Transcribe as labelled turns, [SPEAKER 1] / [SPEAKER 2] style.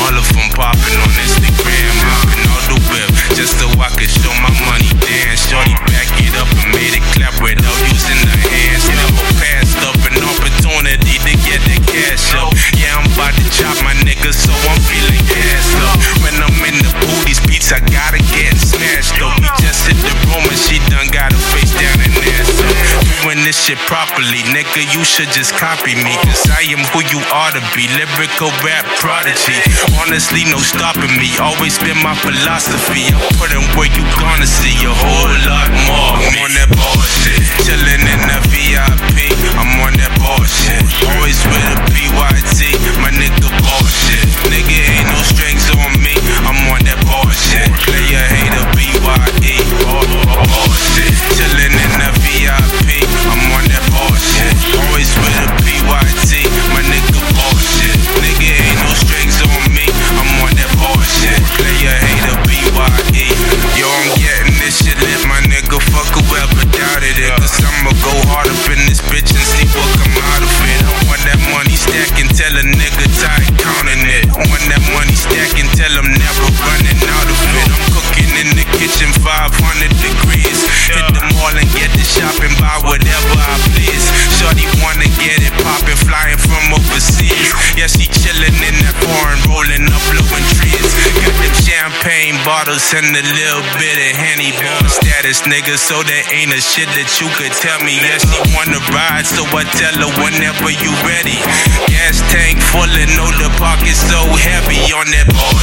[SPEAKER 1] All of them popping on Instagram, hopping all the whip, just so I could show my money. Damn, shorty back it up and made it clap without using the hands. Never passed up an opportunity to get the cash up. Yeah, I'm about to chop my niggas, so I'm feeling gas up. When I'm in the booth, these beats I gotta get smashed up. We just hit the room and she done got her face down and ass up. Doing this shit properly, nigga, you should just copy me, cause I am who you ought to be, lyrical rap prodigy. Honestly, no stopping me, always been my philosophy. I put in where you gonna see a whole lot more. I'm on that bullshit, chillin' in the VIP. I'm on that bullshit, always with a PYT. My nigga bullshit, nigga ain't no strings on me. I'm on that bullshit, player hater BYE. Bullshit, chillin' in the VIP. I'm on that bullshit, always with a PYT. My nigga bullshit, nigga ain't no strings on me. I'm on that bullshit, player hater BYE. Yo, I'm getting this shit lit, my nigga. Fuck whoever doubted it, cause I'ma go hard up in this bitch and see what come out of it. I want that money stacking, tell a nigga tired counting it. I want that money stacking, tell him never running out of it. I'm cooking in the kitchen 500 degrees. Hit the mall and get the shopping, buy whatever I please. Shorty wanna get it poppin', flying from overseas. Yeah, she chillin' in that foreign, rolling up, blowing trees. Got them champagne bottles and a little bit of Henny. Born status, nigga, so there ain't a shit that you could tell me. Yeah, she wanna ride, so I tell her whenever you ready. Gas tank full and know the pocket's so heavy on that ball.